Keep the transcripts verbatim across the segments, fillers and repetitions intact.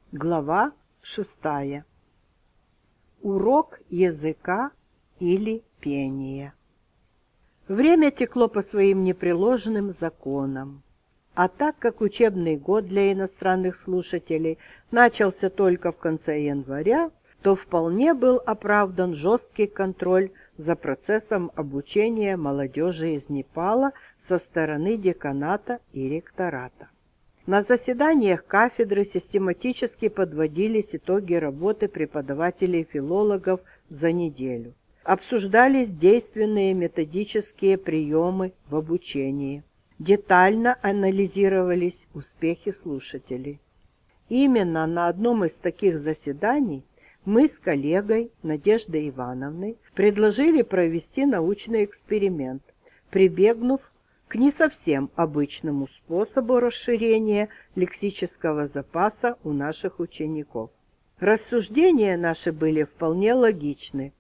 Глава шестая. Урок языка или пения. Время текло по своим непреложным законам. А так как учебный год для иностранных слушателей начался только в конце января, то вполне был оправдан жесткий контроль за процессом обучения молодежи из Непала со стороны деканата и ректората. На заседаниях кафедры систематически подводились итоги работы преподавателей-филологов за неделю. Обсуждались действенные методические приемы в обучении. Детально анализировались успехи слушателей. Именно на одном из таких заседаний мы с коллегой Надеждой Ивановной предложили провести научный эксперимент, прибегнув к не совсем обычному способу расширения лексического запаса у наших учеников. Рассуждения наши были вполне логичны.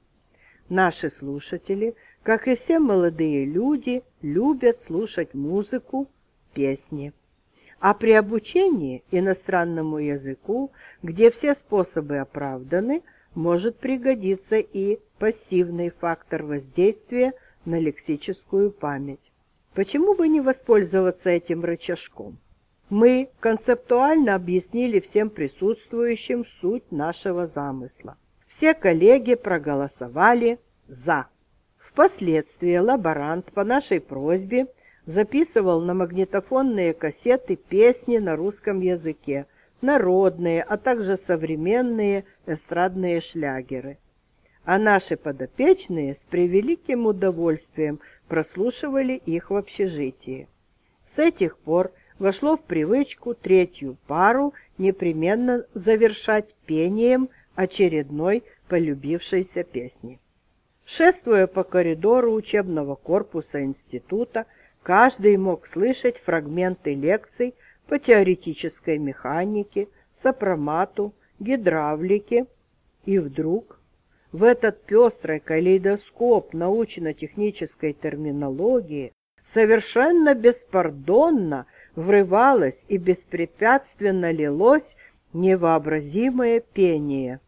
Наши слушатели, как и все молодые люди, любят слушать музыку, песни. А при обучении иностранному языку, где все способы оправданы, может пригодиться и пассивный фактор воздействия на лексическую память. Почему бы не воспользоваться этим рычажком? Мы концептуально объяснили всем присутствующим суть нашего замысла. Все коллеги проголосовали «за». Впоследствии лаборант по нашей просьбе записывал на магнитофонные кассеты песни на русском языке, народные, а также современные эстрадные шлягеры. А наши подопечные с превеликим удовольствием прослушивали их в общежитии. С этих пор вошло в привычку третью пару непременно завершать пением очередной полюбившейся песни. Шествуя по коридору учебного корпуса института, каждый мог слышать фрагменты лекций по теоретической механике, сопромату, гидравлике, и вдруг в этот пестрый калейдоскоп научно-технической терминологии совершенно беспардонно врывалось и беспрепятственно лилось невообразимое пение.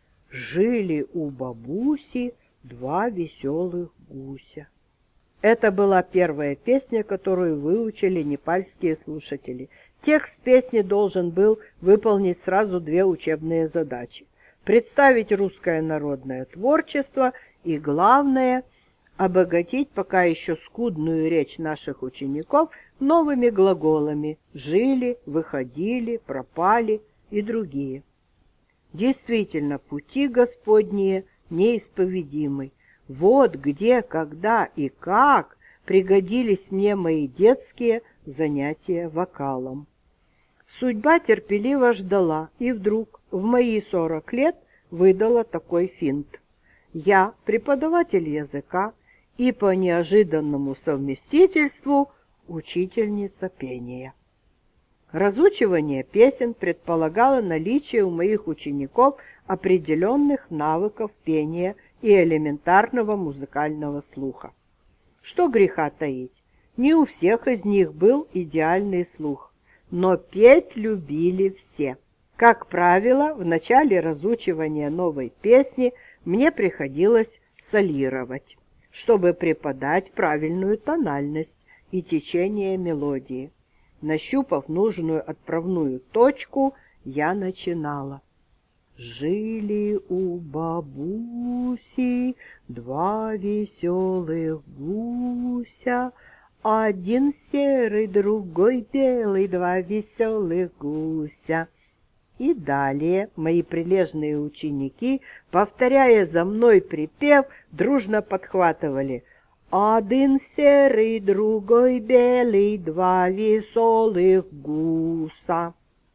Жили у бабуси два веселых гуся. Это была первая песня, которую выучили непальские слушатели. Текст песни должен был выполнить сразу две учебные задачи: представить русское народное творчество и, главное, обогатить пока еще скудную речь наших учеников новыми глаголами «жили», «выходили», «пропали» и другие. Действительно, пути Господние неисповедимы. Вот где, когда и как пригодились мне мои детские занятия вокалом. Судьба терпеливо ждала, и вдруг в мои сорок лет выдала такой финт. Я преподаватель языка и по неожиданному совместительству учительница пения. Разучивание песен предполагало наличие у моих учеников определенных навыков пения и элементарного музыкального слуха. Что греха таить, не у всех из них был идеальный слух, но петь любили все. Как правило, в начале разучивания новой песни мне приходилось солировать, чтобы преподать правильную тональность и течение мелодии. Нащупав нужную отправную точку, я начинала. Жили у бабуси два веселых гуся, один серый, другой белый, два веселых гуся. И далее мои прилежные ученики, повторяя за мной припев, дружно подхватывали: один серый, другой белый, два веселых гуса.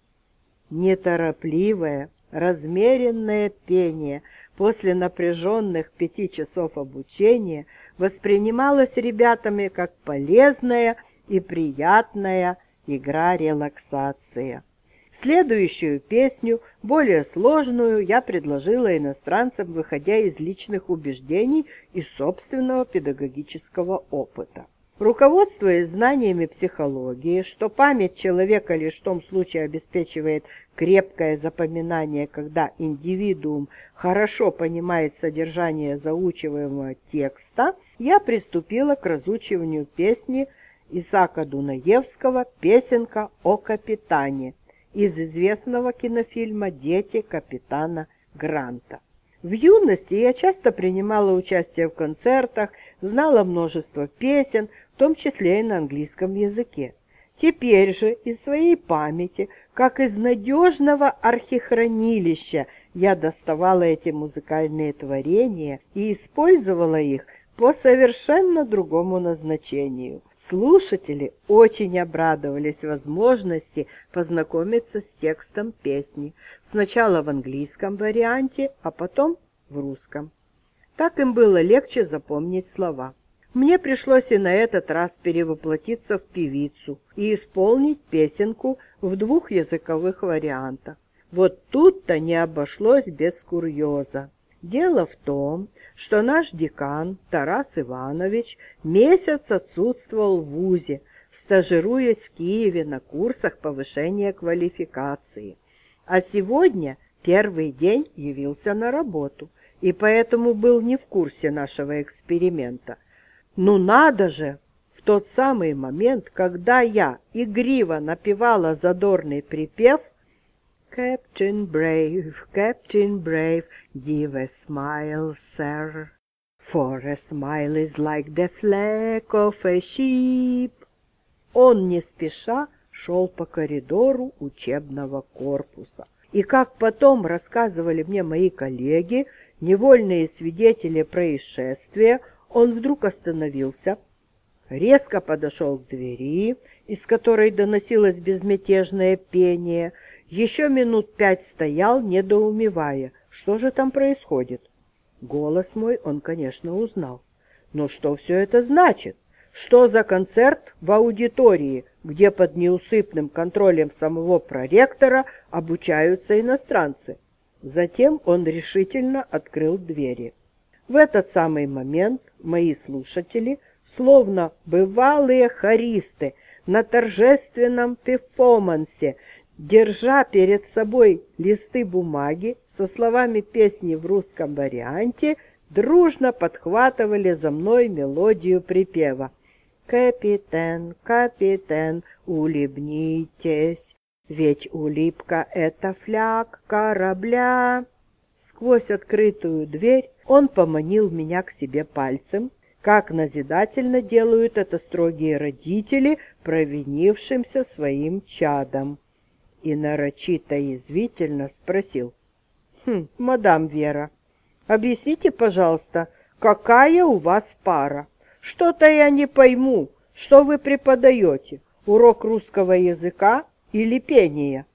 Неторопливое, размеренное пение после напряженных пяти часов обучения воспринималось ребятами как полезная и приятная игра-релаксация. Следующую песню, более сложную, я предложила иностранцам, выходя из личных убеждений и собственного педагогического опыта. Руководствуясь знаниями психологии, что память человека лишь в том случае обеспечивает крепкое запоминание, когда индивидуум хорошо понимает содержание заучиваемого текста, я приступила к разучиванию песни Исаака Дунаевского «Песенка о капитане» из известного кинофильма «Дети капитана Гранта». В юности я часто принимала участие в концертах, знала множество песен, в том числе и на английском языке. Теперь же из своей памяти, как из надежного архихранилища, я доставала эти музыкальные творения и использовала их по совершенно другому назначению. Слушатели очень обрадовались возможности познакомиться с текстом песни, сначала в английском варианте, а потом в русском. Так им было легче запомнить слова. Мне пришлось и на этот раз перевоплотиться в певицу и исполнить песенку в двух языковых вариантах. Вот тут-то не обошлось без курьеза. Дело в том, что наш декан Тарас Иванович месяц отсутствовал в вузе, стажируясь в Киеве на курсах повышения квалификации. А сегодня первый день явился на работу, и поэтому был не в курсе нашего эксперимента. Ну надо же! В тот самый момент, когда я игриво напевала задорный припев «Captain Brave, Captain Brave, give a smile, sir, for a smile is like the flag of a ship», он не спеша шел по коридору учебного корпуса. И как потом рассказывали мне мои коллеги, невольные свидетели происшествия, он вдруг остановился, резко подошел к двери, из которой доносилось безмятежное пение, еще минут пять стоял, недоумевая, что же там происходит. Голос мой он, конечно, узнал. Но что все это значит? Что за концерт в аудитории, где под неусыпным контролем самого проректора обучаются иностранцы? Затем он решительно открыл двери. В этот самый момент мои слушатели, словно бывалые хористы на торжественном перформансе, держа перед собой листы бумаги со словами песни в русском варианте, дружно подхватывали за мной мелодию припева. «Капитан, капитан, улыбнитесь, ведь улыбка — это фляг корабля». Сквозь открытую дверь он поманил меня к себе пальцем, как назидательно делают это строгие родители, провинившимся своим чадом. И нарочито язвительно спросил: «Хм, мадам Вера, объясните, пожалуйста, какая у вас пара? Что-то я не пойму, что вы преподаете, урок русского языка или пения?»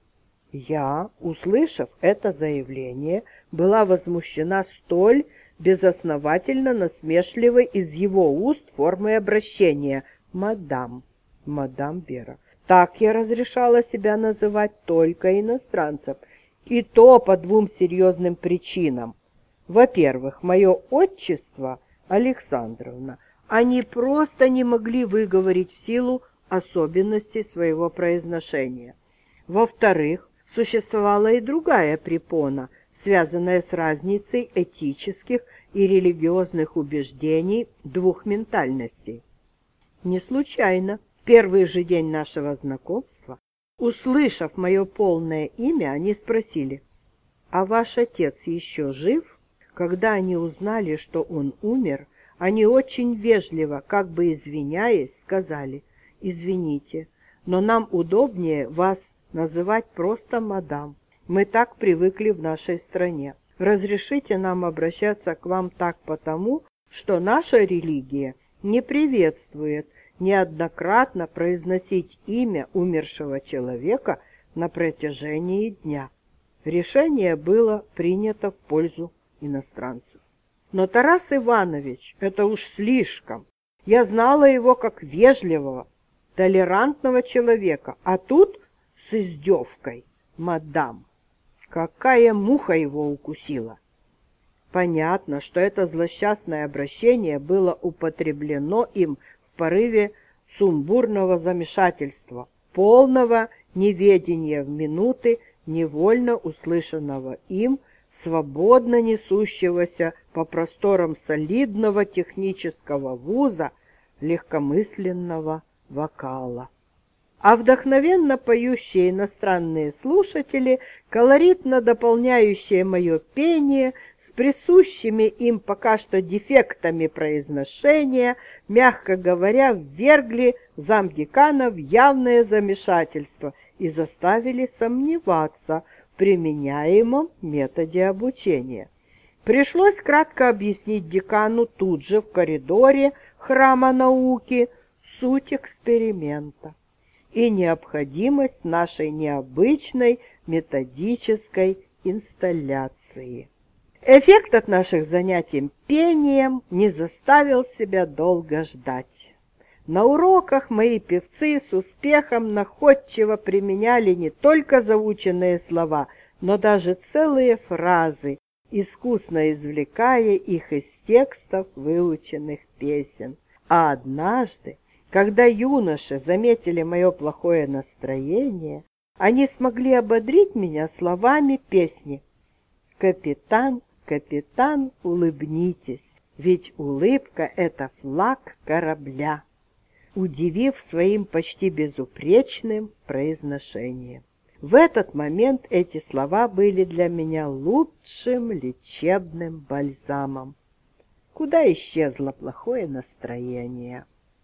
Я, услышав это заявление, была возмущена столь безосновательно насмешливой из его уст формой обращения «мадам», «мадам Вера». Так я разрешала себя называть только иностранцев, и то по двум серьезным причинам. Во-первых, мое отчество Александровна они просто не могли выговорить в силу особенностей своего произношения. Во-вторых, существовала и другая препона, связанная с разницей этических и религиозных убеждений двух ментальностей. Не случайно, в первый же день нашего знакомства, услышав мое полное имя, они спросили: «А ваш отец еще жив?» Когда они узнали, что он умер, они очень вежливо, как бы извиняясь, сказали: «Извините, но нам удобнее вас называть просто мадам. Мы так привыкли в нашей стране. Разрешите нам обращаться к вам так потому, что наша религия не приветствует неоднократно произносить имя умершего человека на протяжении дня». Решение было принято в пользу иностранцев. Но Тарас Иванович, это уж слишком. Я знала его как вежливого, толерантного человека, а тут с издевкой «мадам». Какая муха его укусила! Понятно, что это злосчастное обращение было употреблено им в порыве сумбурного замешательства, полного неведения в минуты невольно услышанного им, свободно несущегося по просторам солидного технического вуза легкомысленного вокала. А вдохновенно поющие иностранные слушатели, колоритно дополняющие мое пение с присущими им пока что дефектами произношения, мягко говоря, ввергли замдекана в явное замешательство и заставили сомневаться в применяемом методе обучения. Пришлось кратко объяснить декану тут же в коридоре храма науки суть эксперимента и необходимость нашей необычной методической инсталляции. Эффект от наших занятий пением не заставил себя долго ждать. На уроках мои певцы с успехом находчиво применяли не только заученные слова, но даже целые фразы, искусно извлекая их из текстов выученных песен. А однажды, когда юноши заметили мое плохое настроение, они смогли ободрить меня словами песни: «Капитан, капитан, улыбнитесь, ведь улыбка — это флаг корабля», удивив своим почти безупречным произношением. В этот момент эти слова были для меня лучшим лечебным бальзамом. Куда исчезло плохое настроение?